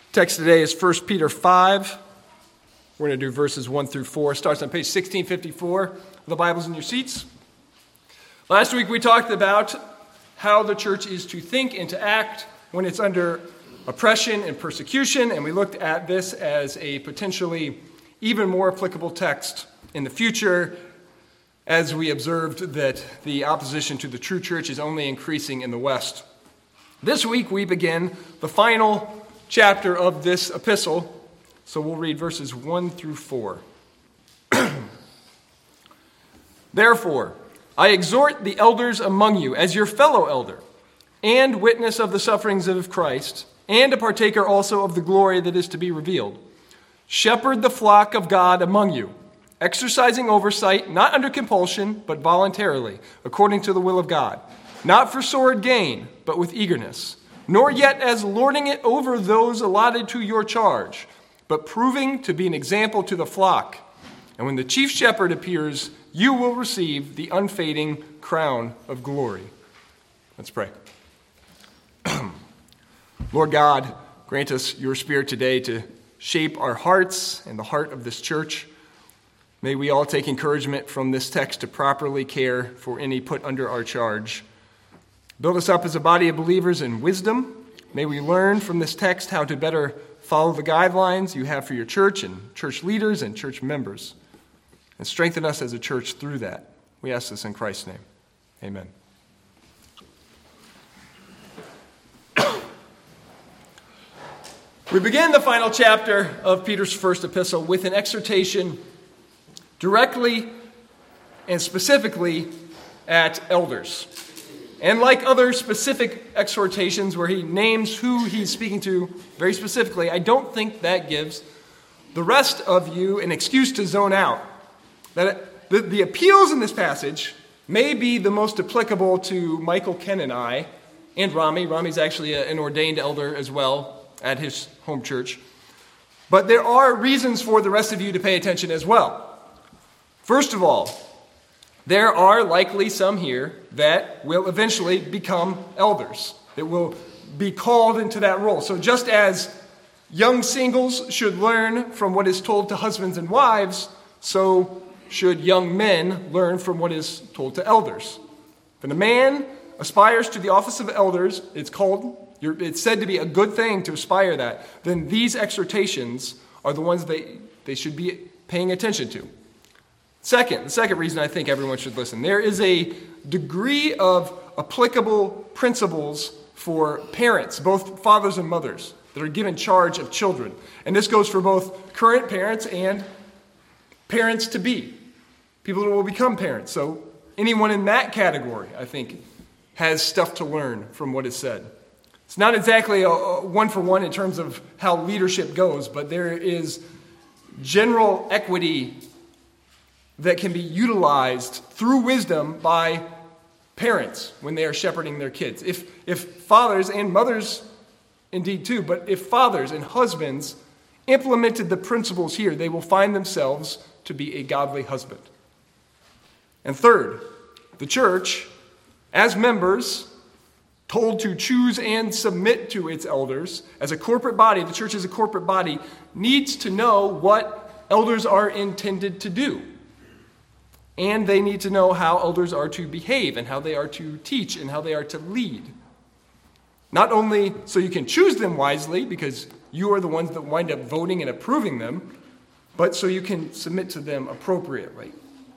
Text today is 1 Peter 5. We're going to do verses 1 through 4. It starts on page 1654. The Bible's in your seats. Last week we talked about how the church is to think and to act when it's under oppression and persecution, and we looked at this as a potentially even more applicable text in the future as we observed that the opposition to the true church is only increasing in the West. This week we begin the final chapter of this epistle, so we'll read verses 1 through 4. Therefore, I exhort the elders among you as your fellow elder, and witness of the sufferings of Christ, and a partaker also of the glory that is to be revealed. Shepherd the flock of God among you, exercising oversight, not under compulsion, but voluntarily, according to the will of God, not for sordid gain, but with eagerness, nor yet as lording it over those allotted to your charge, but proving to be an example to the flock. And when the chief shepherd appears, you will receive the unfading crown of glory. Let's pray. Lord God, grant us your Spirit today to shape our hearts and the heart of this church. May we all take encouragement from this text to properly care for any put under our charge. Build us up as a body of believers in wisdom. May we learn from this text how to better follow the guidelines you have for your church and church leaders and church members. And strengthen us as a church through that. We ask this in Christ's name. Amen. We begin the final chapter of Peter's first epistle with an exhortation directly and specifically at elders. And like other specific exhortations where he names who he's speaking to very specifically, I don't think that gives the rest of you an excuse to zone out. That the appeals in this passage may be the most applicable to Michael, Ken, and I, and Rami. Rami's actually an ordained elder as well at his home church. But there are reasons for the rest of you to pay attention as well. First of all, there are likely some here that will eventually become elders, that will be called into that role. So just as young singles should learn from what is told to husbands and wives, so should young men learn from what is told to elders. When a man aspires to the office of elders, it's said to be a good thing to aspire that, then these exhortations are the ones they should be paying attention to. The second reason I think everyone should listen. There is a degree of applicable principles for parents, both fathers and mothers, that are given charge of children. And this goes for both current parents and parents-to-be, people who will become parents. So anyone in that category, I think, has stuff to learn from what is said. It's not exactly a one-for-one in terms of how leadership goes, but there is general equity that can be utilized through wisdom by parents when they are shepherding their kids. If fathers and mothers, indeed too, but if fathers and husbands implemented the principles here, they will find themselves to be a godly husband. And third, the church, as members, told to choose and submit to its elders, as a corporate body, the church as a corporate body, needs to know what elders are intended to do. And they need to know how elders are to behave and how they are to teach and how they are to lead. Not only so you can choose them wisely, because you are the ones that wind up voting and approving them, but so you can submit to them appropriately.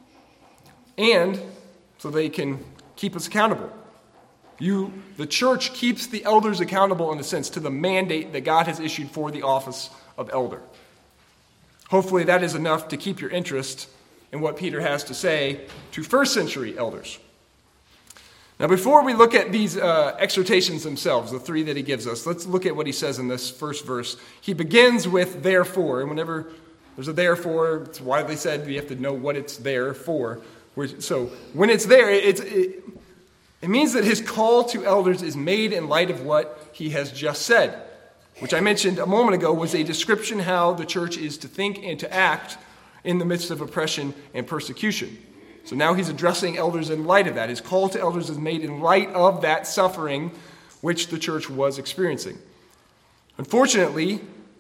And so they can keep us accountable. The church keeps the elders accountable, in a sense, to the mandate that God has issued for the office of elder. Hopefully that is enough to keep your interest in what Peter has to say to first century elders. Now, before we look at these exhortations themselves, the three that he gives us, let's look at what he says in this first verse. He begins with therefore, and whenever there's a therefore, it's widely said you have to know what it's there for. So when it's there, it means that his call to elders is made in light of what he has just said, which I mentioned a moment ago was a description how the church is to think and to act in the midst of oppression and persecution. So now he's addressing elders in light of that. His call to elders is made in light of that suffering which the church was experiencing. Unfortunately,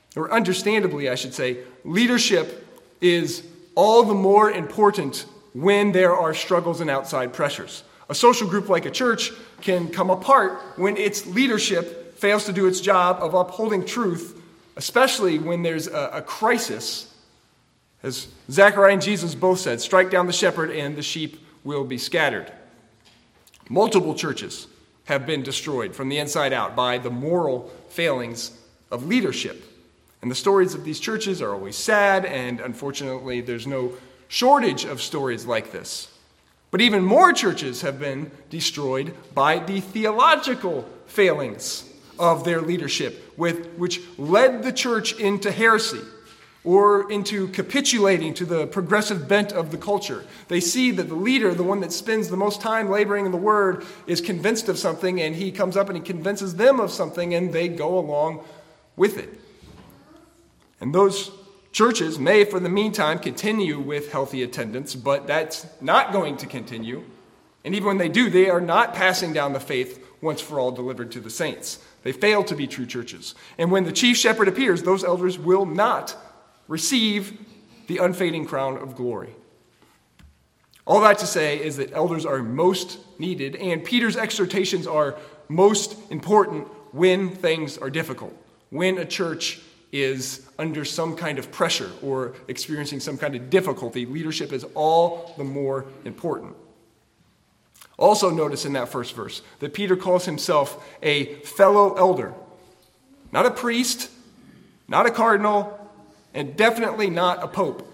or understandably, I should say, leadership is all the more important when there are struggles and outside pressures. A social group like a church can come apart when its leadership fails to do its job of upholding truth, especially when there's a crisis. As Zechariah and Jesus both said, strike down the shepherd and the sheep will be scattered. Multiple churches have been destroyed from the inside out by the moral failings of leadership. And the stories of these churches are always sad, and unfortunately there's no shortage of stories like this. But even more churches have been destroyed by the theological failings of their leadership, which led the church into heresy or into capitulating to the progressive bent of the culture. They see that the leader, the one that spends the most time laboring in the word, is convinced of something, and he comes up and he convinces them of something, and they go along with it. And those churches may, for the meantime, continue with healthy attendance, but that's not going to continue. And even when they do, they are not passing down the faith once for all delivered to the saints. They fail to be true churches. And when the chief shepherd appears, those elders will not receive the unfading crown of glory. All that to say is that elders are most needed, and Peter's exhortations are most important when things are difficult, when a church is under some kind of pressure or experiencing some kind of difficulty. Leadership is all the more important. Also notice in that first verse that Peter calls himself a fellow elder. Not a priest, not a cardinal, and definitely not a pope.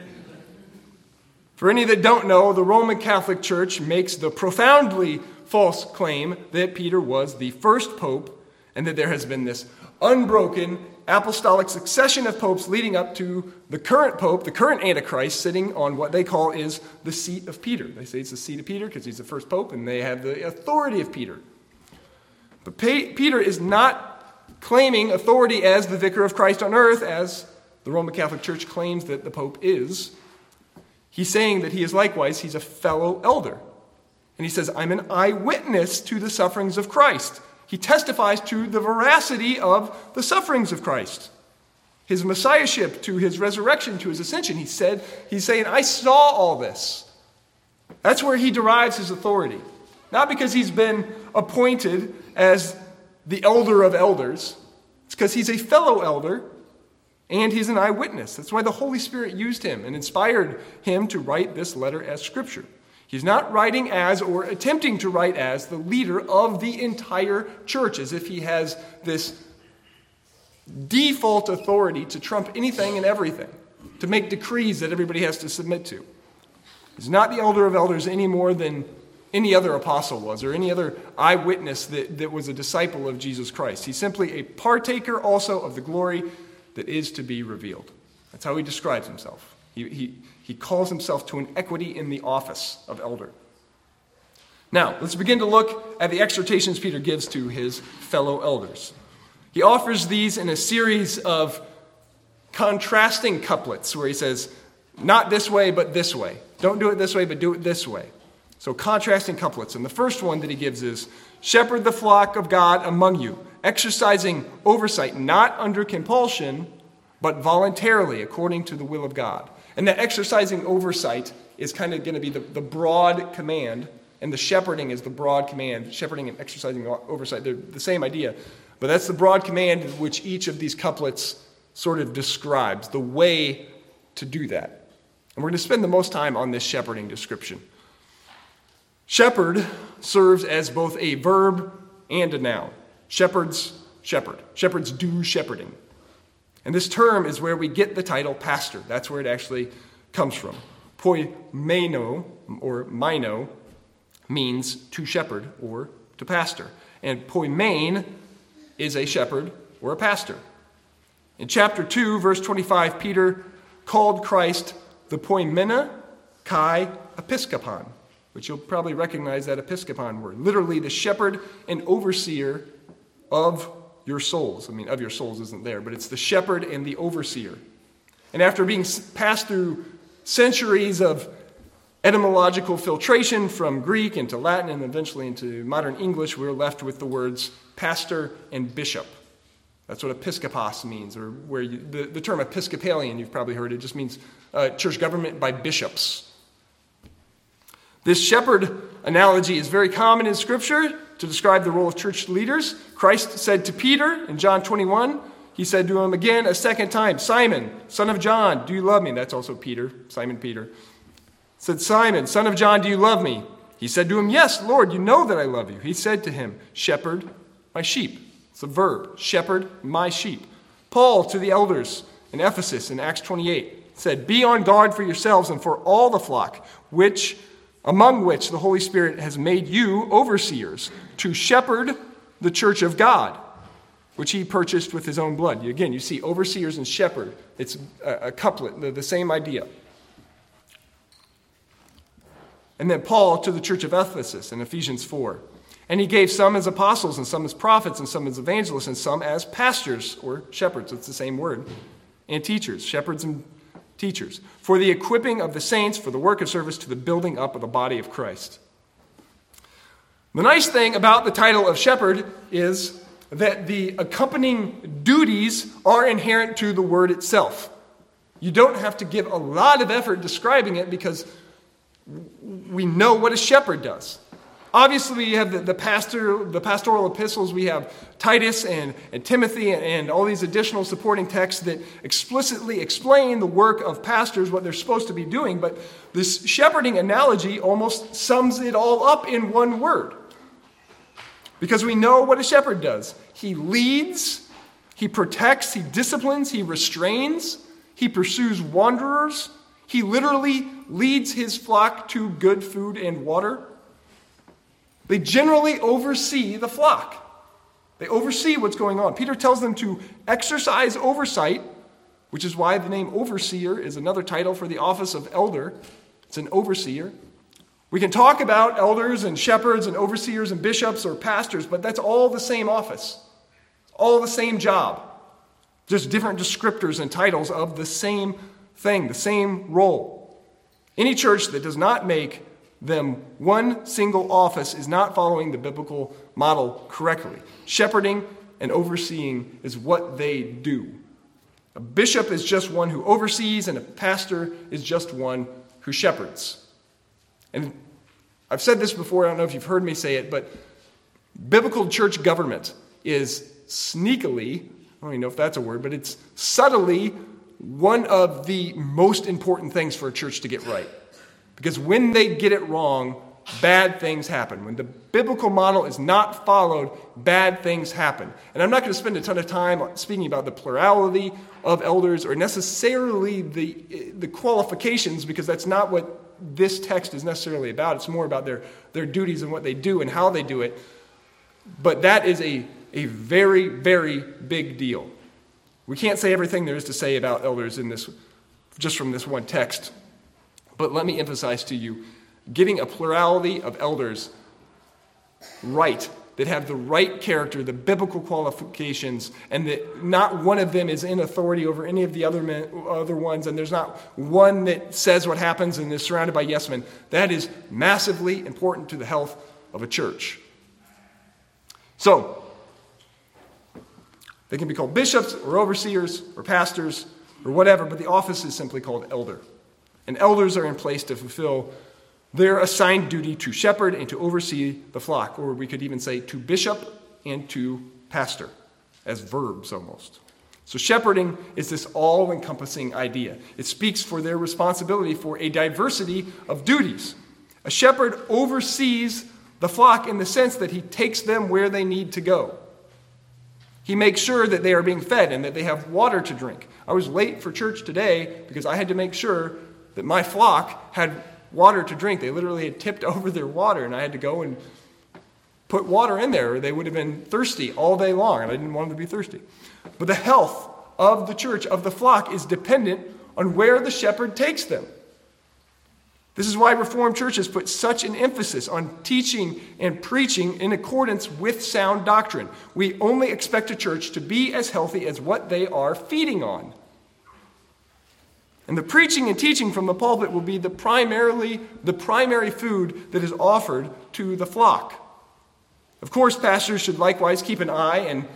For any that don't know, the Roman Catholic Church makes the profoundly false claim that Peter was the first pope and that there has been this unbroken apostolic succession of popes leading up to the current pope, the current Antichrist, sitting on what they call is the seat of Peter. They say it's the seat of Peter because he's the first pope and they have the authority of Peter. But Peter is not claiming authority as the vicar of Christ on earth, as the Roman Catholic Church claims that the pope is. He's saying that he is likewise, he's a fellow elder. And he says, I'm an eyewitness to the sufferings of Christ. He testifies to the veracity of the sufferings of Christ. His messiahship, to his resurrection, to his ascension. He's saying, I saw all this. That's where he derives his authority. Not because he's been appointed as the elder of elders. It's because he's a fellow elder and he's an eyewitness. That's why the Holy Spirit used him and inspired him to write this letter as Scripture. He's not writing as or attempting to write as the leader of the entire church, as if he has this default authority to trump anything and everything, to make decrees that everybody has to submit to. He's not the elder of elders any more than any other apostle was, or any other eyewitness that was a disciple of Jesus Christ. He's simply a partaker also of the glory that is to be revealed. That's how he describes himself. He calls himself to an equity in the office of elder. Now, let's begin to look at the exhortations Peter gives to his fellow elders. He offers these in a series of contrasting couplets where he says, not this way, but this way. Don't do it this way, but do it this way. So contrasting couplets. And the first one that he gives is, shepherd the flock of God among you, exercising oversight, not under compulsion, but voluntarily, according to the will of God. And that exercising oversight is kind of going to be the broad command, and the shepherding is the broad command. Shepherding and exercising oversight, they're the same idea. But that's the broad command which each of these couplets sort of describes, the way to do that. And we're going to spend the most time on this shepherding description. Shepherd serves as both a verb and a noun. Shepherds shepherd. Shepherds do shepherding. And this term is where we get the title pastor. That's where it actually comes from. Poimeno, or mino, means to shepherd or to pastor. And poimen is a shepherd or a pastor. In chapter 2, verse 25, Peter called Christ the poimena kai episkopon, which you'll probably recognize that episkopon word. Literally the shepherd and overseer of your souls. I mean, of your souls isn't there, but it's the shepherd and the overseer. And after being passed through centuries of etymological filtration from Greek into Latin and eventually into modern English, we're left with the words pastor and bishop. That's what episkopos means, or where the term Episcopalian, you've probably heard it, just means church government by bishops. This shepherd analogy is very common in Scripture to describe the role of church leaders. Christ said to Peter in John 21, he said to him again a second time, Simon, son of John, do you love me? That's also Peter, Simon Peter. Said, Simon, son of John, do you love me? He said to him, yes, Lord, you know that I love you. He said to him, shepherd my sheep. It's a verb, shepherd my sheep. Paul to the elders in Ephesus in Acts 28 said, be on guard for yourselves and for all the flock, among which the Holy Spirit has made you overseers to shepherd the church of God, which he purchased with his own blood. Again, you see overseers and shepherd. It's a couplet, the same idea. And then Paul to the church of Ephesus in Ephesians 4. And he gave some as apostles, and some as prophets, and some as evangelists, and some as pastors, or shepherds, it's the same word, and teachers, shepherds and teachers, for the equipping of the saints, for the work of service to the building up of the body of Christ. The nice thing about the title of shepherd is that the accompanying duties are inherent to the word itself. You don't have to give a lot of effort describing it because we know what a shepherd does. Obviously, we have the pastoral epistles. We have Titus and Timothy and all these additional supporting texts that explicitly explain the work of pastors, what they're supposed to be doing. But this shepherding analogy almost sums it all up in one word. Because we know what a shepherd does. He leads, he protects, he disciplines, he restrains, he pursues wanderers. He literally leads his flock to good food and water. They generally oversee the flock. They oversee what's going on. Peter tells them to exercise oversight, which is why the name overseer is another title for the office of elder. It's an overseer. We can talk about elders and shepherds and overseers and bishops or pastors, but that's all the same office, all the same job, just different descriptors and titles of the same thing, the same role. Any church that does not make them one single office is not following the biblical model correctly. Shepherding and overseeing is what they do. A bishop is just one who oversees, and a pastor is just one who shepherds. And I've said this before, I don't know if you've heard me say it, but biblical church government is sneakily, I don't even know if that's a word, but it's subtly one of the most important things for a church to get right. Because when they get it wrong, bad things happen. When the biblical model is not followed, bad things happen. And I'm not going to spend a ton of time speaking about the plurality of elders or necessarily the qualifications, because that's not what this text is necessarily about. It's more about their duties and what they do and how they do it. But that is a very, very big deal. We can't say everything there is to say about elders in this, just from this one text. But let me emphasize to you, getting a plurality of elders right, that have the right character, the biblical qualifications, and that not one of them is in authority over any of the other ones, and there's not one that says what happens and is surrounded by yes men. That is massively important to the health of a church. So, they can be called bishops or overseers or pastors or whatever, but the office is simply called elder. And elders are in place to fulfill their assigned duty to shepherd and to oversee the flock, or we could even say to bishop and to pastor, as verbs almost. So shepherding is this all-encompassing idea. It speaks for their responsibility for a diversity of duties. A shepherd oversees the flock in the sense that he takes them where they need to go. He makes sure that they are being fed and that they have water to drink. I was late for church today because I had to make sure that my flock had water to drink. They literally had tipped over their water, and I had to go and put water in there, or they would have been thirsty all day long, and I didn't want them to be thirsty. But the health of the church, of the flock, is dependent on where the shepherd takes them. This is why Reformed churches put such an emphasis on teaching and preaching in accordance with sound doctrine. We only expect a church to be as healthy as what they are feeding on. And the preaching and teaching from the pulpit will be the primary food that is offered to the flock. Of course, pastors should likewise keep an eye and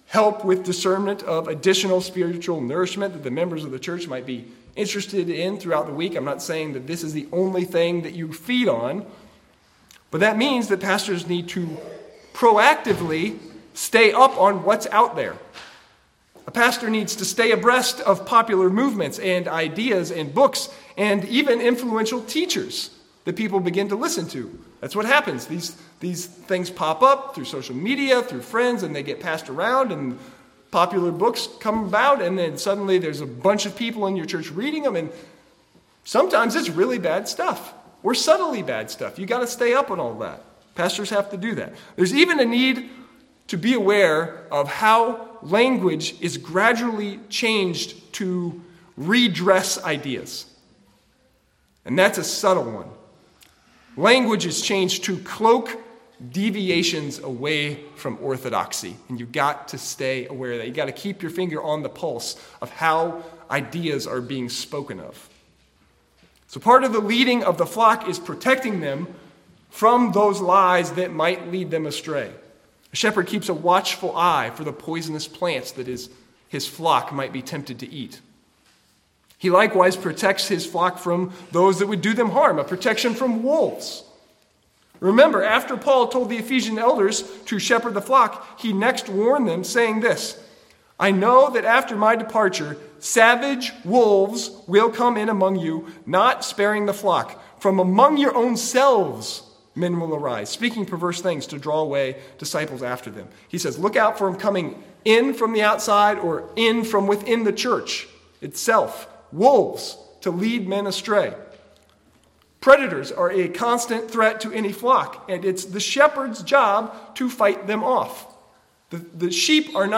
help with discernment of additional spiritual nourishment that the members of the church might be interested in throughout the week. I'm not saying that this is the only thing that you feed on, but that means that pastors need to proactively stay up on what's out there. A pastor needs to stay abreast of popular movements and ideas and books and even influential teachers that people begin to listen to. That's what happens. These things pop up through social media, through friends, and they get passed around, and popular books come about, and then suddenly there's a bunch of people in your church reading them, and sometimes it's really bad stuff, or subtly bad stuff. You got to stay up on all that. Pastors have to do that. There's even a need to be aware of how language is gradually changed to redress ideas. And that's a subtle one. Language is changed to cloak deviations away from orthodoxy. And you've got to stay aware of that. You've got to keep your finger on the pulse of how ideas are being spoken of. So part of the leading of the flock is protecting them from those lies that might lead them astray. A shepherd keeps a watchful eye for the poisonous plants that his flock might be tempted to eat. He likewise protects his flock from those that would do them harm, a protection from wolves. Remember, after Paul told the Ephesian elders to shepherd the flock, he next warned them, saying this, "I know that after my departure, savage wolves will come in among you, not sparing the flock. From among your own selves men will arise, speaking perverse things to draw away disciples after them." He says, look out for them coming in from the outside or in from within the church itself. Wolves to lead men astray. Predators are a constant threat to any flock, and it's the shepherd's job to fight them off. The sheep are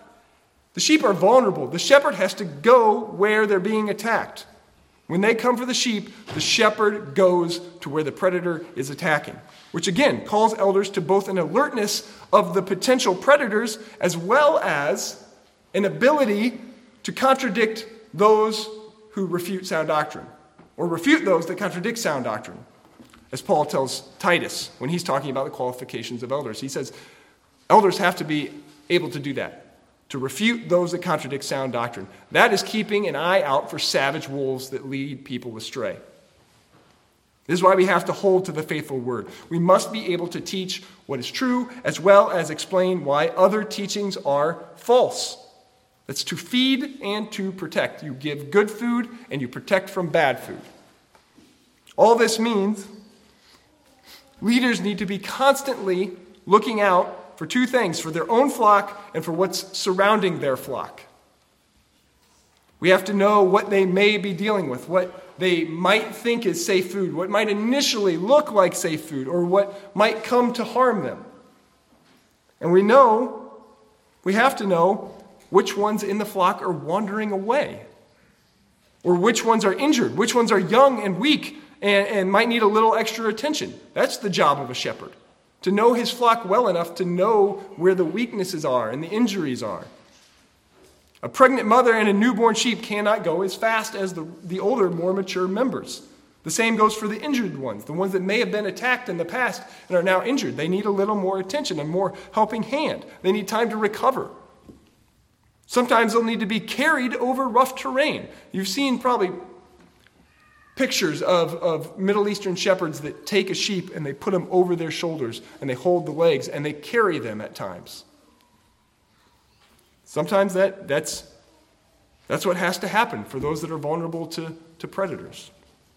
vulnerable. The shepherd has to go where they're being attacked. When they come for the sheep, the shepherd goes to where the predator is attacking, which again calls elders to both an alertness of the potential predators as well as an ability to contradict those who refute sound doctrine, or refute those that contradict sound doctrine. As Paul tells Titus when he's talking about the qualifications of elders. He says elders have to be able to do that, to refute those that contradict sound doctrine. That is keeping an eye out for savage wolves that lead people astray. This is why we have to hold to the faithful word. We must be able to teach what is true as well as explain why other teachings are false. That's to feed and to protect. You give good food and you protect from bad food. All this means leaders need to be constantly looking out for two things, for their own flock and for what's surrounding their flock. We have to know what they may be dealing with, what they might think is safe food, what might initially look like safe food, or what might come to harm them. And we have to know which ones in the flock are wandering away, or which ones are injured, which ones are young and weak and might need a little extra attention. That's the job of a shepherd, to know his flock well enough to know where the weaknesses are and the injuries are. A pregnant mother and a newborn sheep cannot go as fast as the older, more mature members. The same goes for the injured ones, the ones that may have been attacked in the past and are now injured. They need a little more attention, a more helping hand. They need time to recover. Sometimes they'll need to be carried over rough terrain. You've seen probably pictures of Middle Eastern shepherds that take a sheep and they put them over their shoulders and they hold the legs and they carry them at times. Sometimes that's what has to happen for those that are vulnerable to predators.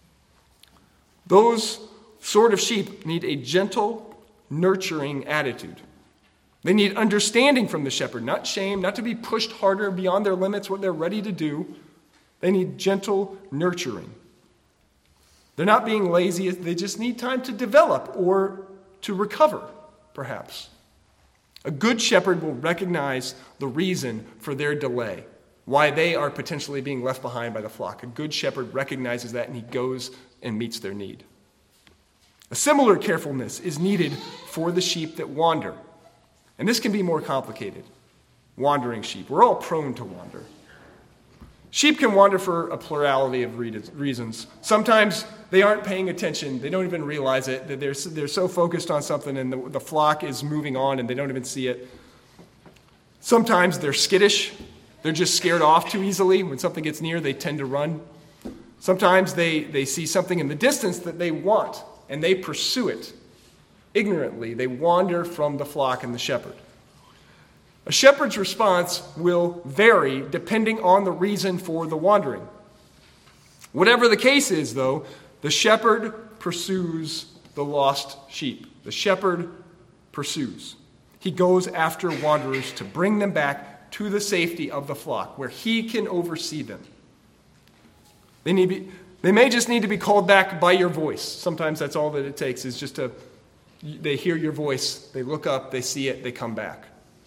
Those sort of sheep need a gentle, nurturing attitude. They need understanding from the shepherd, not shame, not to be pushed harder beyond their limits, what they're ready to do. They need gentle nurturing. They're not being lazy, they just need time to develop or to recover, perhaps. A good shepherd will recognize the reason for their delay, why they are potentially being left behind by the flock. A good shepherd recognizes that and he goes and meets their need. A similar carefulness is needed for the sheep that wander. And this can be more complicated. Wandering sheep. We're all prone to wander. Sheep can wander for a plurality of reasons. Sometimes they aren't paying attention. They don't even realize it. That they're so focused on something and the flock is moving on and they don't even see it. Sometimes they're skittish. They're just scared off too easily. When something gets near, they tend to run. Sometimes they see something in the distance that they want, and they pursue it. Ignorantly, they wander from the flock and the shepherd. A shepherd's response will vary depending on the reason for the wandering. Whatever the case is, though, the shepherd pursues the lost sheep. The shepherd pursues. He goes after wanderers to bring them back to the safety of the flock, where he can oversee them. They may just need to be called back by your voice. Sometimes that's all that it takes, is just they hear your voice, they look up, they see it, they come back.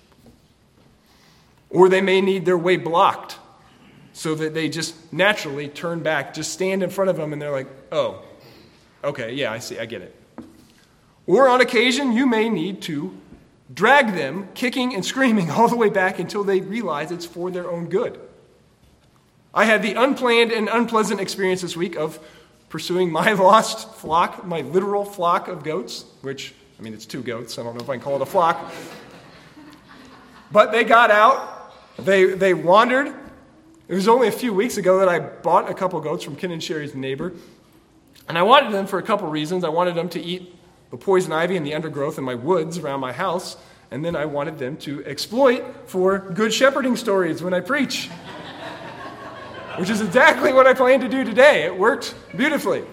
Or they may need their way blocked so that they just naturally turn back, just stand in front of them, and they're like, oh, okay, yeah, I see, I get it. Or on occasion, you may need to drag them, kicking and screaming, all the way back until they realize it's for their own good. I had the unplanned and unpleasant experience this week of pursuing my lost flock, my literal flock of goats, which, I mean, it's 2 goats. I don't know if I can call it a flock. But they got out. They wandered. It was only a few weeks ago that I bought a couple goats from Ken and Sherry's neighbor. And I wanted them for a couple reasons. I wanted them to eat the poison ivy and the undergrowth in my woods around my house. And then I wanted them to exploit for good shepherding stories when I preach. Which is exactly what I plan to do today. It worked beautifully.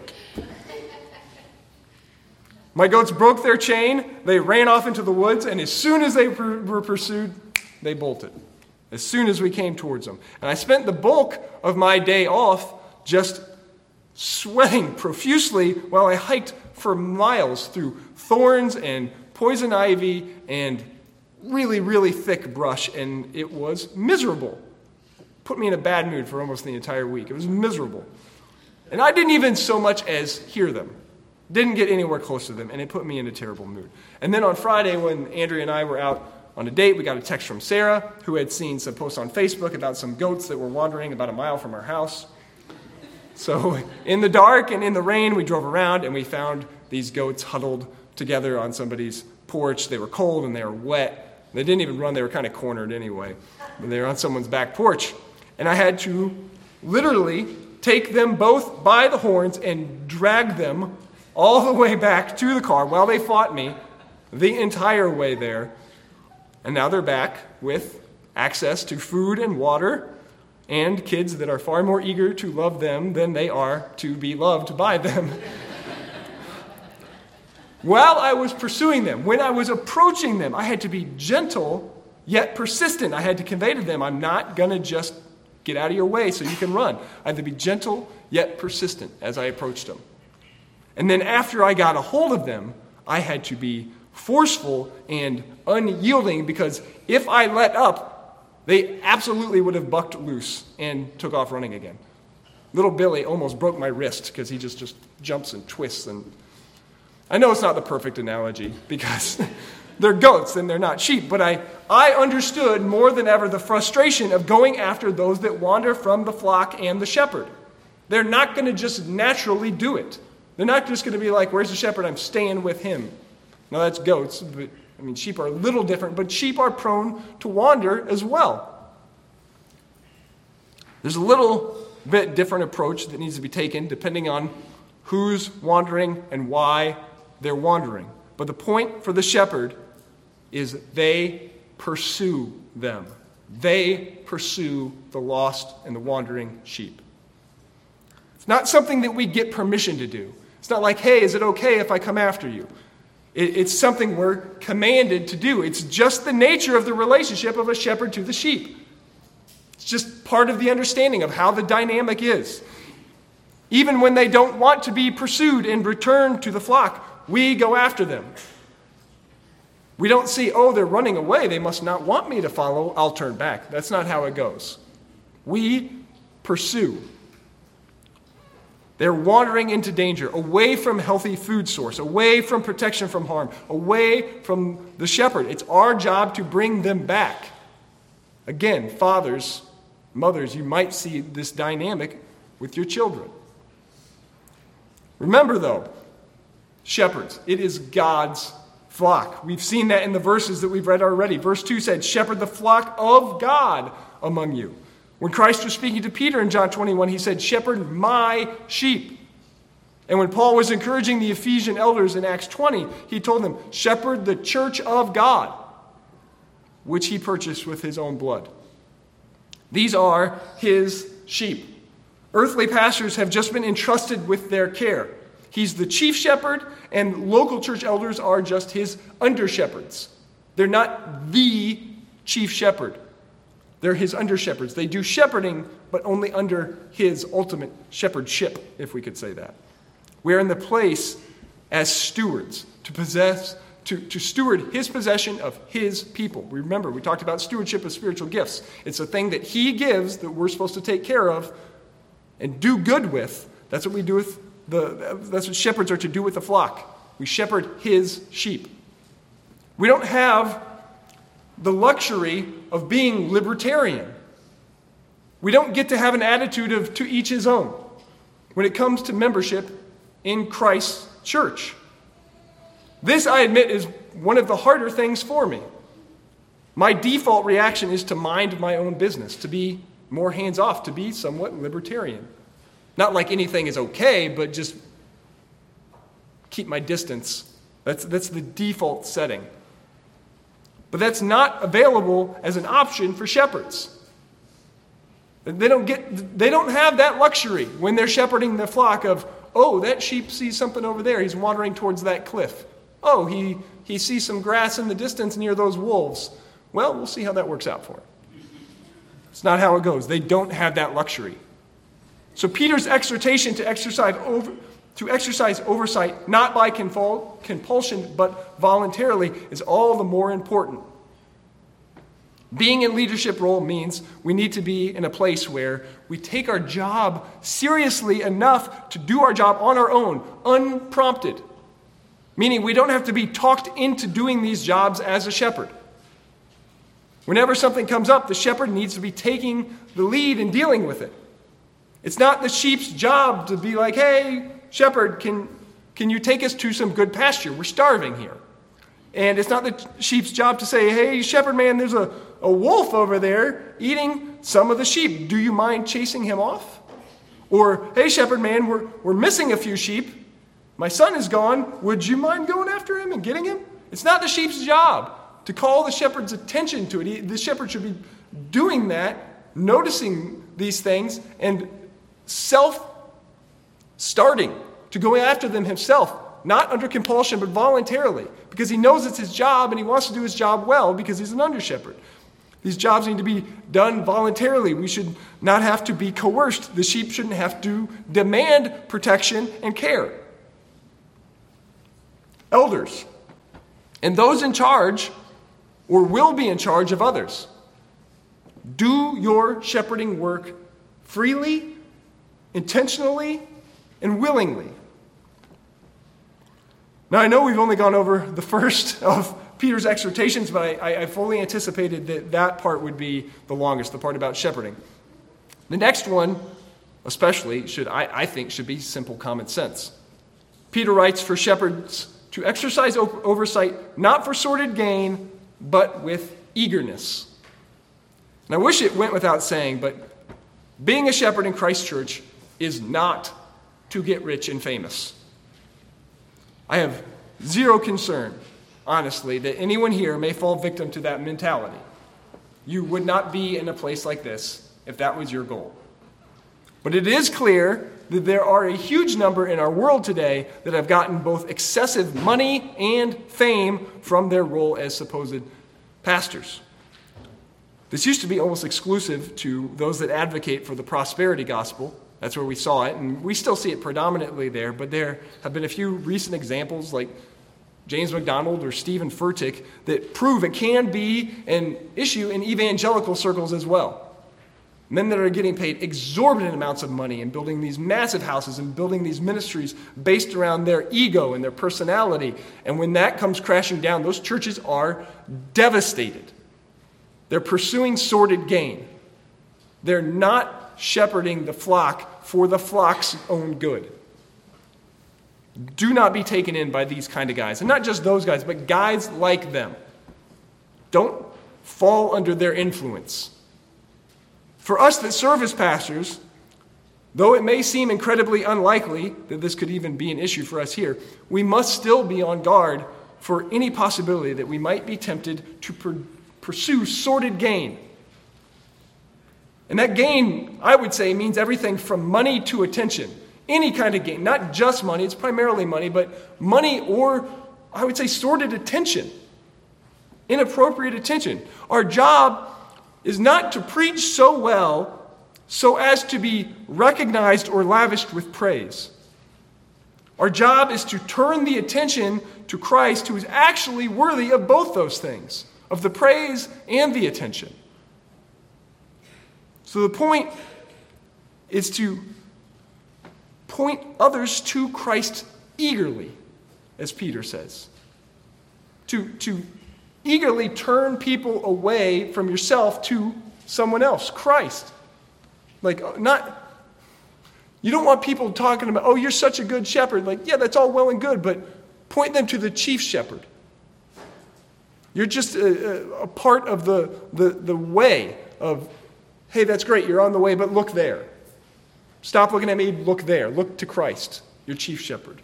My goats broke their chain, they ran off into the woods, and as soon as they were pursued, they bolted. As soon as we came towards them. And I spent the bulk of my day off just sweating profusely while I hiked for miles through thorns and poison ivy and really, really thick brush, and it was miserable. Put me in a bad mood for almost the entire week. It was miserable. And I didn't even so much as hear them. Didn't get anywhere close to them, and it put me in a terrible mood. And then on Friday, when Andrea and I were out on a date, we got a text from Sarah, who had seen some posts on Facebook about some goats that were wandering about a mile from our house. So in the dark and in the rain, we drove around, and we found these goats huddled together on somebody's porch. They were cold, and they were wet. They didn't even run. They were kind of cornered anyway. But they were on someone's back porch. And I had to literally take them both by the horns and drag them all the way back to the car while they fought me the entire way there. And now they're back with access to food and water and kids that are far more eager to love them than they are to be loved by them. While I was pursuing them, when I was approaching them, I had to be gentle yet persistent. I had to convey to them, I'm not going to just get out of your way so you can run. I had to be gentle yet persistent as I approached them. And then after I got a hold of them, I had to be forceful and unyielding, because if I let up, they absolutely would have bucked loose and took off running again. Little Billy almost broke my wrist because he just jumps and twists. And I know it's not the perfect analogy because they're goats and they're not sheep, but I understood more than ever the frustration of going after those that wander from the flock and the shepherd. They're not going to just naturally do it. They're not just going to be like, where's the shepherd? I'm staying with him. Now that's goats, but I mean, sheep are a little different, but sheep are prone to wander as well. There's a little bit different approach that needs to be taken depending on who's wandering and why they're wandering. But the point for the shepherd is they pursue them. They pursue the lost and the wandering sheep. It's not something that we get permission to do. It's not like, hey, is it okay if I come after you? It's something we're commanded to do. It's just the nature of the relationship of a shepherd to the sheep. It's just part of the understanding of how the dynamic is. Even when they don't want to be pursued and return to the flock, we go after them. We don't see, oh, they're running away. They must not want me to follow. I'll turn back. That's not how it goes. We pursue. They're wandering into danger, away from healthy food source, away from protection from harm, away from the shepherd. It's our job to bring them back. Again, fathers, mothers, you might see this dynamic with your children. Remember, though, shepherds, it is God's flock. We've seen that in the verses that we've read already. Verse 2 said, shepherd the flock of God among you. When Christ was speaking to Peter in John 21, he said, shepherd my sheep. And when Paul was encouraging the Ephesian elders in Acts 20, he told them, shepherd the church of God, which he purchased with his own blood. These are his sheep. Earthly pastors have just been entrusted with their care. He's the chief shepherd, and local church elders are just his under-shepherds. They're not the chief shepherd. They're his under-shepherds. They do shepherding, but only under his ultimate shepherdship, if we could say that. We're in the place as stewards to steward his possession of his people. Remember, we talked about stewardship of spiritual gifts. It's a thing that he gives that we're supposed to take care of and do good with. That's what we do with that's what shepherds are to do with the flock. We shepherd his sheep. We don't have the luxury of being libertarian. We don't get to have an attitude of to each his own when it comes to membership in Christ's church. This, I admit, is one of the harder things for me. My default reaction is to mind my own business, to be more hands-off, to be somewhat libertarian. Not like anything is okay, but just keep my distance. That's the default setting. But that's not available as an option for shepherds. They don't have that luxury when they're shepherding the flock of, oh, that sheep sees something over there. He's wandering towards that cliff. Oh, he sees some grass in the distance near those wolves. Well, we'll see how that works out for him. It's not how it goes. They don't have that luxury. So Peter's exhortation to exercise oversight, not by compulsion, but voluntarily, is all the more important. Being in leadership role means we need to be in a place where we take our job seriously enough to do our job on our own, unprompted. Meaning we don't have to be talked into doing these jobs as a shepherd. Whenever something comes up, the shepherd needs to be taking the lead in dealing with it. It's not the sheep's job to be like, hey, shepherd, can you take us to some good pasture? We're starving here. And it's not the sheep's job to say, hey, shepherd man, there's a wolf over there eating some of the sheep. Do you mind chasing him off? Or, hey, shepherd man, we're missing a few sheep. My son is gone. Would you mind going after him and getting him? It's not the sheep's job to call the shepherd's attention to it. The shepherd should be doing that, noticing these things, and self-starting to go after them himself, not under compulsion, but voluntarily, because he knows it's his job and he wants to do his job well because he's an under-shepherd. These jobs need to be done voluntarily. We should not have to be coerced. The sheep shouldn't have to demand protection and care. Elders and those in charge or will be in charge of others, do your shepherding work freely, intentionally, and willingly. Now, I know we've only gone over the first of Peter's exhortations, but I fully anticipated that part would be the longest, the part about shepherding. The next one, especially, I think should be simple common sense. Peter writes for shepherds to exercise oversight, not for sordid gain, but with eagerness. And I wish it went without saying, but being a shepherd in Christ's church is not to get rich and famous. I have zero concern, honestly, that anyone here may fall victim to that mentality. You would not be in a place like this if that was your goal. But it is clear that there are a huge number in our world today that have gotten both excessive money and fame from their role as supposed pastors. This used to be almost exclusive to those that advocate for the prosperity gospel. That's where we saw it, and we still see it predominantly there, but there have been a few recent examples like James MacDonald or Stephen Furtick that prove it can be an issue in evangelical circles as well. Men that are getting paid exorbitant amounts of money and building these massive houses and building these ministries based around their ego and their personality. And when that comes crashing down, those churches are devastated. They're pursuing sordid gain. They're not shepherding the flock for the flock's own good. Do not be taken in by these kind of guys. And not just those guys, but guys like them. Don't fall under their influence. For us that serve as pastors, though it may seem incredibly unlikely that this could even be an issue for us here, we must still be on guard for any possibility that we might be tempted to pursue sordid gain. And that gain, I would say, means everything from money to attention. Any kind of gain, not just money, it's primarily money, but money or, I would say, sordid attention. Inappropriate attention. Our job is not to preach so well so as to be recognized or lavished with praise. Our job is to turn the attention to Christ, who is actually worthy of both those things, of the praise and the attention. So the point is to point others to Christ eagerly, as Peter says. To eagerly turn people away from yourself to someone else, Christ. You don't want people talking about, oh, you're such a good shepherd. Yeah, that's all well and good, but point them to the chief shepherd. You're just a part of the way of, hey, that's great, you're on the way, but look there. Stop looking at me, look there. Look to Christ, your chief shepherd.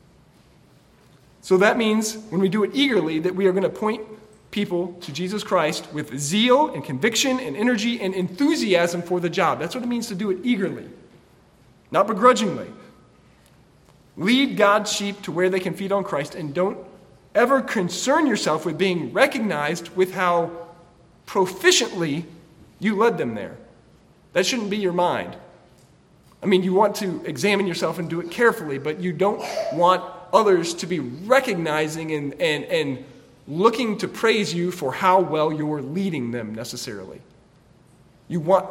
So that means, when we do it eagerly, that we are going to point people to Jesus Christ with zeal and conviction and energy and enthusiasm for the job. That's what it means to do it eagerly, not begrudgingly. Lead God's sheep to where they can feed on Christ, and don't ever concern yourself with being recognized with how proficiently you led them there. That shouldn't be your mind. I mean, you want to examine yourself and do it carefully, but you don't want others to be recognizing and looking to praise you for how well you're leading them necessarily. You want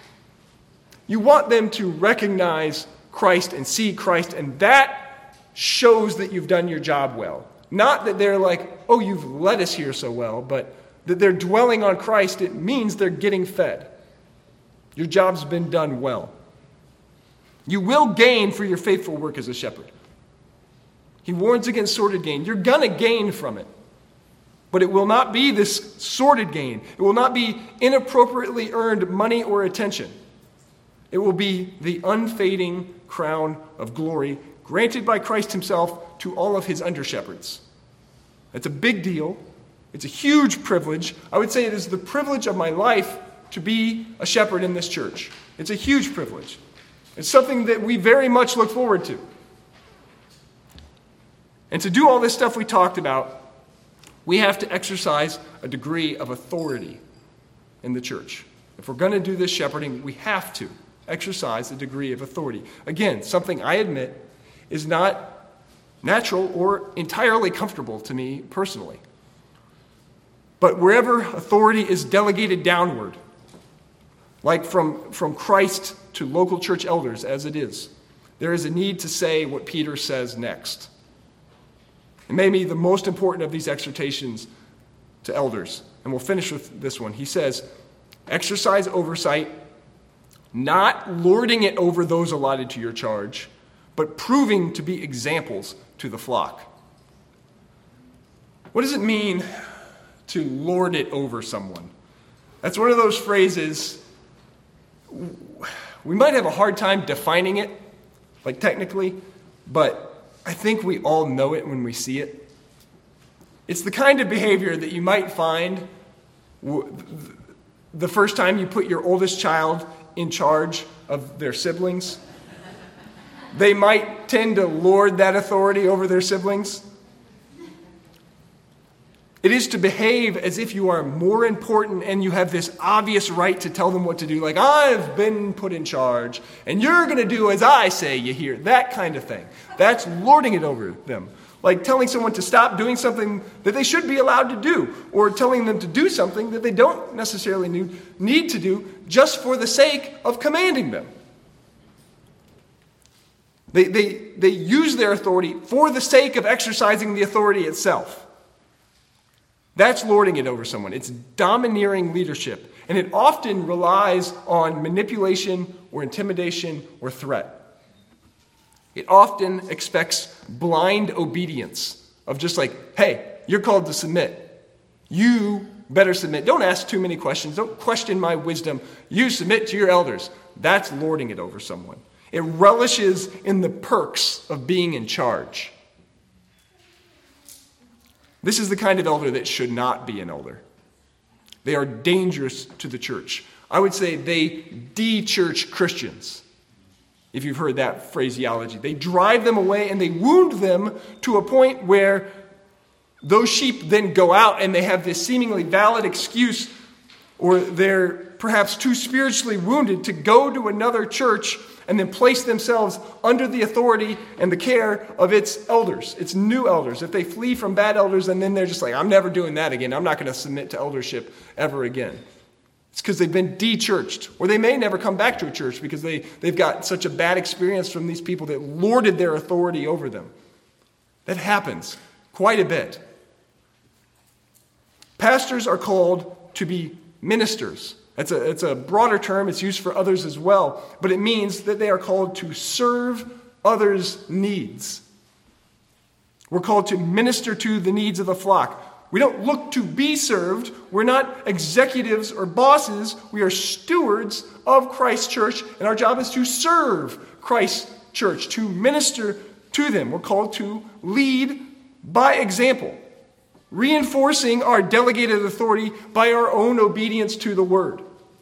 them to recognize Christ and see Christ, and that shows that you've done your job well. Not that they're like, oh, you've led us here so well, but that they're dwelling on Christ. It means they're getting fed. Your job's been done well. You will gain for your faithful work as a shepherd. He warns against sordid gain. You're going to gain from it. But it will not be this sordid gain. It will not be inappropriately earned money or attention. It will be the unfading crown of glory granted by Christ himself to all of his under-shepherds. It's a big deal. It's a huge privilege. I would say it is the privilege of my life to be a shepherd in this church. It's a huge privilege. It's something that we very much look forward to. And to do all this stuff we talked about, we have to exercise a degree of authority in the church. If we're going to do this shepherding, we have to exercise a degree of authority. Again, something I admit is not natural or entirely comfortable to me personally. But wherever authority is delegated downward, like from Christ to local church elders as it is, there is a need to say what Peter says next. It may be the most important of these exhortations to elders. And we'll finish with this one. He says, exercise oversight, not lording it over those allotted to your charge, but proving to be examples to the flock. What does it mean to lord it over someone? That's one of those phrases, we might have a hard time defining it, technically, but I think we all know it when we see it. It's the kind of behavior that you might find the first time you put your oldest child in charge of their siblings. They might tend to lord that authority over their siblings. It is to behave as if you are more important and you have this obvious right to tell them what to do. Like, I've been put in charge, and you're going to do as I say, you hear. That kind of thing. That's lording it over them. Like telling someone to stop doing something that they should be allowed to do, or telling them to do something that they don't necessarily need to do just for the sake of commanding them. They use their authority for the sake of exercising the authority itself. That's lording it over someone. It's domineering leadership. And it often relies on manipulation or intimidation or threat. It often expects blind obedience of just like, hey, you're called to submit. You better submit. Don't ask too many questions. Don't question my wisdom. You submit to your elders. That's lording it over someone. It relishes in the perks of being in charge. This is the kind of elder that should not be an elder. They are dangerous to the church. I would say they de-church Christians, if you've heard that phraseology. They drive them away and they wound them to a point where those sheep then go out and they have this seemingly valid excuse, or they're perhaps too spiritually wounded to go to another church and then place themselves under the authority and the care of its elders, its new elders. If they flee from bad elders and then they're just like, I'm never doing that again. I'm not going to submit to eldership ever again. It's because they've been de-churched, or they may never come back to a church because they've got such a bad experience from these people that lorded their authority over them. That happens quite a bit. Pastors are called to be ministers. It's a broader term. It's used for others as well. But it means that they are called to serve others' needs. We're called to minister to the needs of the flock. We don't look to be served. We're not executives or bosses. We are stewards of Christ's church, and our job is to serve Christ's church, to minister to them. We're called to lead by example, reinforcing our delegated authority by our own obedience to the word.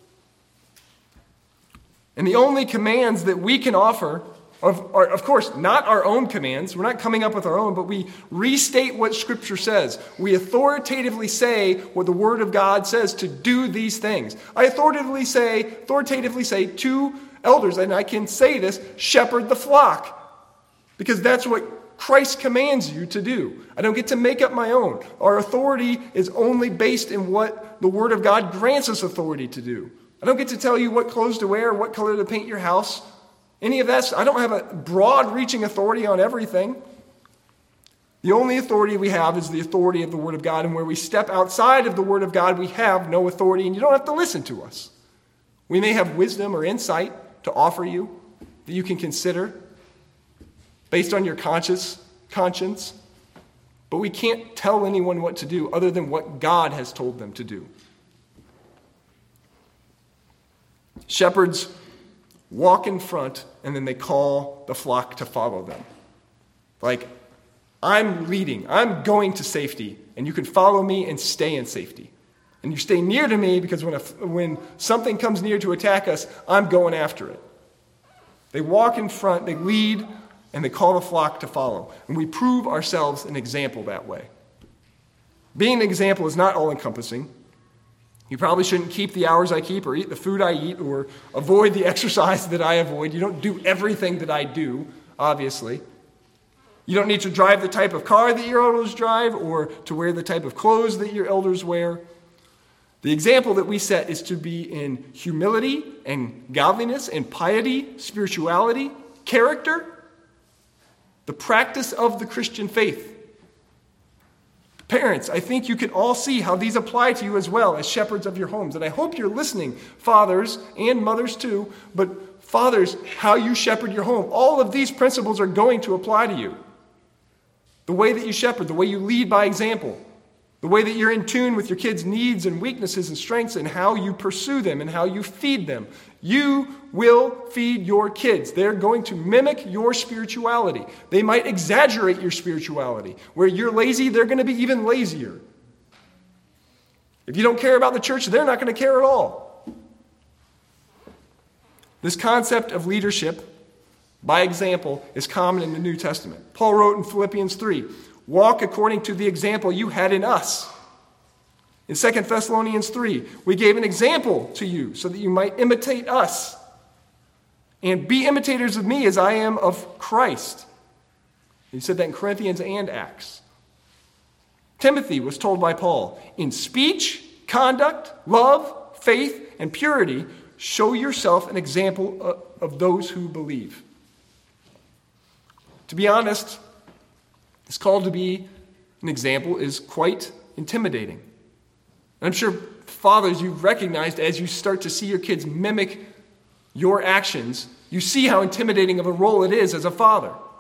And the only commands that we can offer are, of course, not our own commands. We're not coming up with our own, but we restate what Scripture says. We authoritatively say what the Word of God says to do these things. I authoritatively say to elders, and I can say this, shepherd the flock, because that's what Christ commands you to do. I don't get to make up my own. Our authority is only based in what the Word of God grants us authority to do. I don't get to tell you what clothes to wear, what color to paint your house. Any of that. I don't have a broad-reaching authority on everything. The only authority we have is the authority of the Word of God, and where we step outside of the Word of God, we have no authority, and you don't have to listen to us. We may have wisdom or insight to offer you that you can consider based on your conscience, but we can't tell anyone what to do other than what God has told them to do. Shepherds walk in front, and then they call the flock to follow them. Like, I'm leading. I'm going to safety, and you can follow me and stay in safety. And you stay near to me because when something comes near to attack us, I'm going after it. They walk in front, they lead, and they call the flock to follow. And we prove ourselves an example that way. Being an example is not all-encompassing. You probably shouldn't keep the hours I keep or eat the food I eat or avoid the exercise that I avoid. You don't do everything that I do, obviously. You don't need to drive the type of car that your elders drive or to wear the type of clothes that your elders wear. The example that we set is to be in humility and godliness and piety, spirituality, character, the practice of the Christian faith. Parents, I think you can all see how these apply to you as well as shepherds of your homes. And I hope you're listening, fathers and mothers too. But fathers, how you shepherd your home. All of these principles are going to apply to you. The way that you shepherd, the way you lead by example, the way that you're in tune with your kids' needs and weaknesses and strengths, and how you pursue them and how you feed them. You will feed your kids. They're going to mimic your spirituality. They might exaggerate your spirituality. Where you're lazy, they're going to be even lazier. If you don't care about the church, they're not going to care at all. This concept of leadership by example is common in the New Testament. Paul wrote in Philippians 3, walk according to the example you had in us. In 2 Thessalonians 3, we gave an example to you so that you might imitate us. And be imitators of me as I am of Christ. He said that in Corinthians and Acts. Timothy was told by Paul, in speech, conduct, love, faith, and purity, show yourself an example of those who believe. To be honest, this call to be an example is quite intimidating. And I'm sure, fathers, you've recognized as you start to see your kids mimic your actions, you see how intimidating of a role it is as a father.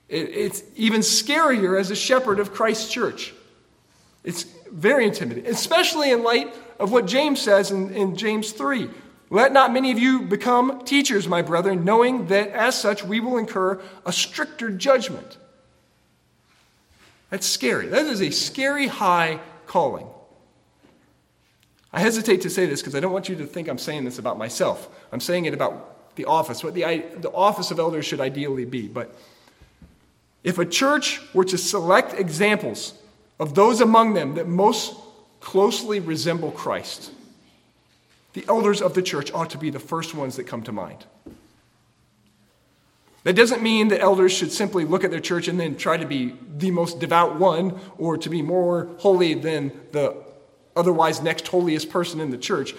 It's even scarier as a shepherd of Christ's church. It's very intimidating, especially in light of what James says in James 3. Let not many of you become teachers, my brethren, knowing that as such we will incur a stricter judgment. That's scary. That is a scary high calling. I hesitate to say this because I don't want you to think I'm saying this about myself. I'm saying it about the office, what the office of elders should ideally be. But if a church were to select examples of those among them that most closely resemble Christ, the elders of the church ought to be the first ones that come to mind. That doesn't mean that elders should simply look at their church and then try to be the most devout one or to be more holy than the otherwise next holiest person in the church.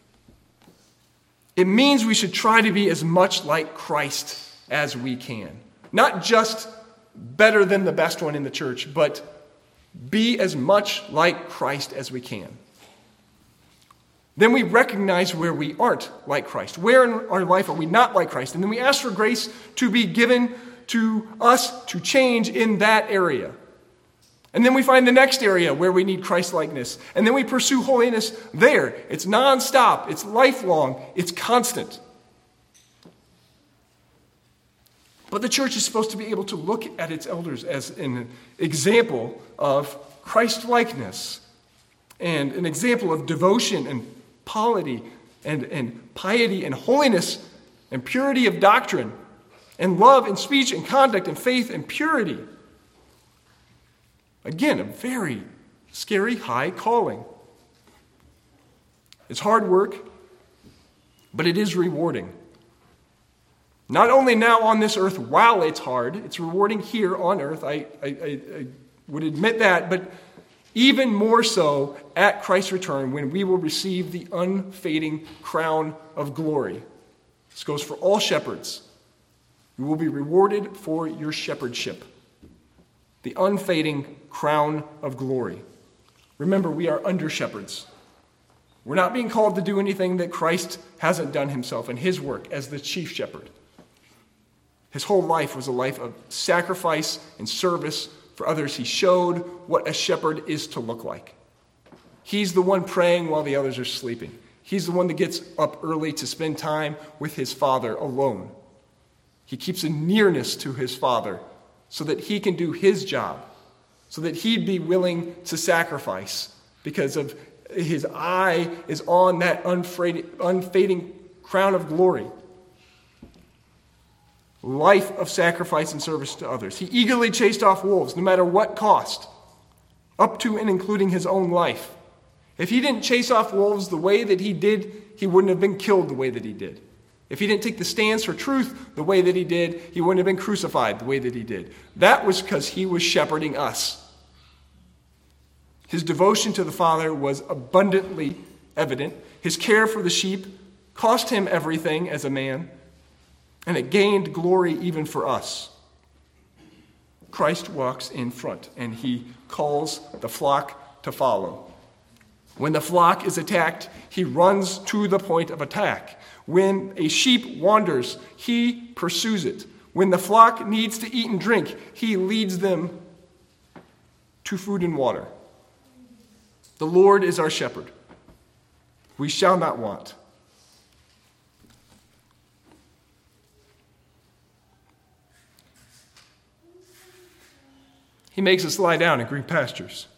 It means we should try to be as much like Christ as we can. Not just better than the best one in the church, but be as much like Christ as we can. Then we recognize where we aren't like Christ. Where in our life are we not like Christ? And then we ask for grace to be given to us to change in that area. And then we find the next area where we need Christ-likeness. And then we pursue holiness there. It's nonstop. It's lifelong. It's constant. But the church is supposed to be able to look at its elders as an example of Christ-likeness and an example of devotion and polity and piety and holiness and purity of doctrine and love and speech and conduct and faith and purity. Again, a very scary high calling. It's hard work, but it is rewarding. Not only now on this earth while it's hard, it's rewarding here on earth. I would admit that, but even more so at Christ's return when we will receive the unfading crown of glory. This goes for all shepherds. You will be rewarded for your shepherdship. The unfading crown of glory. Remember, we are under shepherds. We're not being called to do anything that Christ hasn't done himself in his work as the chief shepherd. His whole life was a life of sacrifice and service for others. He showed what a shepherd is to look like. He's the one praying while the others are sleeping. He's the one that gets up early to spend time with his Father alone. He keeps a nearness to his Father so that he can do his job, so that he'd be willing to sacrifice because of his eye is on that unfading crown of glory. Life of sacrifice and service to others. He eagerly chased off wolves, no matter what cost, up to and including his own life. If he didn't chase off wolves the way that he did, he wouldn't have been killed the way that he did. If he didn't take the stance for truth the way that he did, he wouldn't have been crucified the way that he did. That was because he was shepherding us. His devotion to the Father was abundantly evident. His care for the sheep cost him everything as a man, and it gained glory even for us. Christ walks in front, and he calls the flock to follow. When the flock is attacked, he runs to the point of attack. When a sheep wanders, he pursues it. When the flock needs to eat and drink, he leads them to food and water. The Lord is our shepherd. We shall not want. He makes us lie down in green pastures.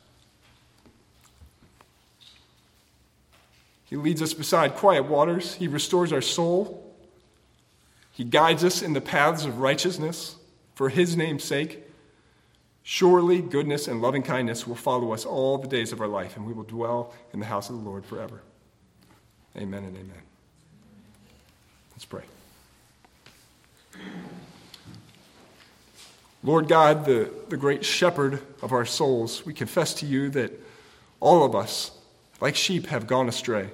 He leads us beside quiet waters. He restores our soul. He guides us in the paths of righteousness for his name's sake. Surely goodness and loving kindness will follow us all the days of our life, and we will dwell in the house of the Lord forever. Amen and amen. Let's pray. Lord God, the great shepherd of our souls, we confess to you that all of us, like sheep, have gone astray.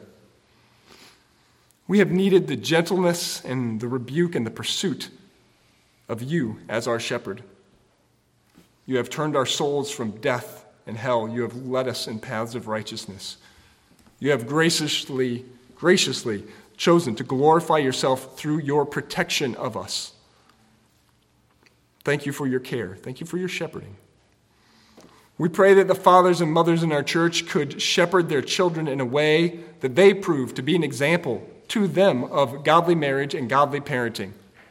We have needed the gentleness and the rebuke and the pursuit of you as our shepherd. You have turned our souls from death and hell. You have led us in paths of righteousness. You have graciously chosen to glorify yourself through your protection of us. Thank you for your care. Thank you for your shepherding. We pray that the fathers and mothers in our church could shepherd their children in a way that they prove to be an example to them of godly marriage and godly parenting.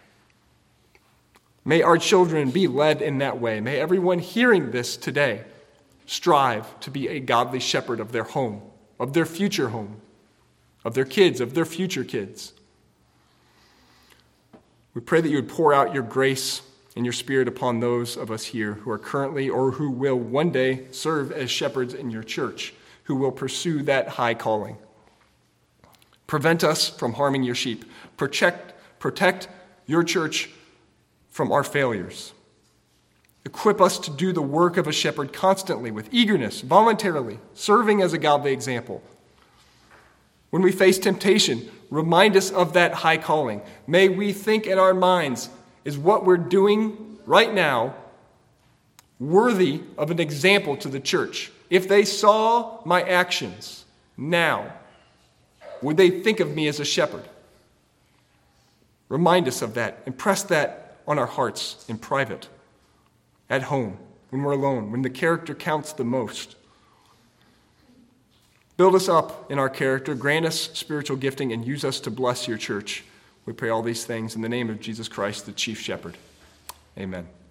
May our children be led in that way. May everyone hearing this today strive to be a godly shepherd of their home, of their future home, of their kids, of their future kids. We pray that you would pour out your grace and your Spirit upon those of us here who are currently or who will one day serve as shepherds in your church, who will pursue that high calling. Prevent us from harming your sheep. Protect your church from our failures. Equip us to do the work of a shepherd constantly, with eagerness, voluntarily, serving as a godly example. When we face temptation, remind us of that high calling. May we think in our minds, is what we're doing right now worthy of an example to the church? If they saw my actions now, would they think of me as a shepherd? Remind us of that. Impress that on our hearts in private, at home, when we're alone, when the character counts the most. Build us up in our character, grant us spiritual gifting, and use us to bless your church. We pray all these things in the name of Jesus Christ, the chief shepherd. Amen.